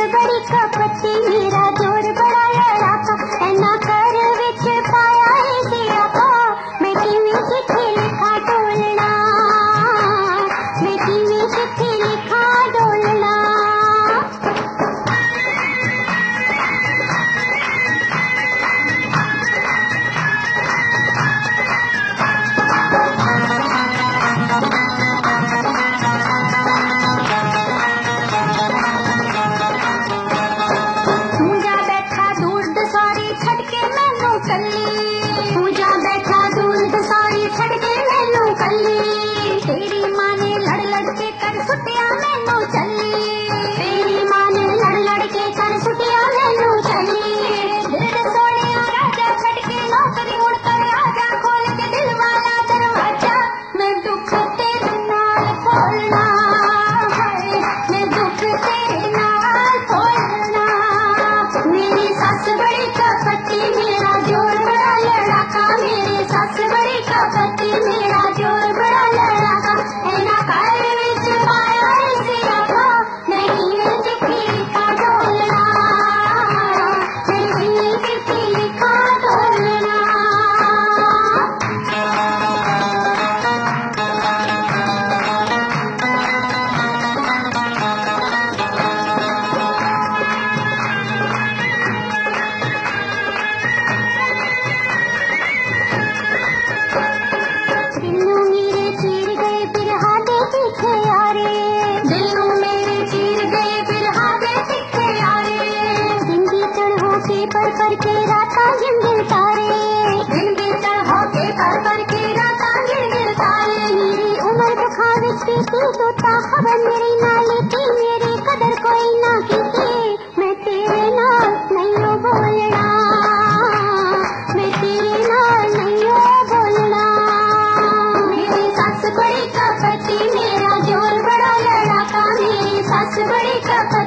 बड़ी कपटी मेरा जोर बड़ा लड़ाका ऐना कर विच पाया है सियापा मैं किवें चिट्ठी लिखा डोलना मैं किवें चिट्ठी लिखा डोलना तेरी माँ ने लड़ लड़ के कर सुटिया मैनू चली तेरी माँ ने लड़ लड़ के कर सुटिया मैनू चली दिल सोने राजा छड़ के नौकरी मुड़ कर आजा खोल के दिल वाला दरवाजा मैं दुख तेरे नाल खोलना है मैं दुख तेरे नाल खोलना मेरी सास बड़ी कपटी मेरा जोर बड़ा लड़ाका मेरी सास बड़ी कपटी मेरा जोर बड़ा लड़ाका ऐना कर विच पाया है सियापा मैं किवें चिट्ठी लिखा डोलना मैं किवें चिट्ठी लिखा डोलना दिलों मेरे चीर गए बिरहा दे तीखे यारे दिलों मेरे चीर गए बिरहा दे तीखे यारे दिन बीतण होके पर के रातां गिन गिन तारे दिन बीतण होके पर के रातां गिन गिन तारे मेरी उम्र दुखा विच बीती तोता खबर मेरी नाल की मेरी कदर कोई ना कीती मैं तेरे नाल नहीं बोलना मैं तेरे नाल नहीं बोलना मेरी सास बड़ी कपटी मेरा जोर बड़ा लड़ाका मेरी सास बड़ी कपटी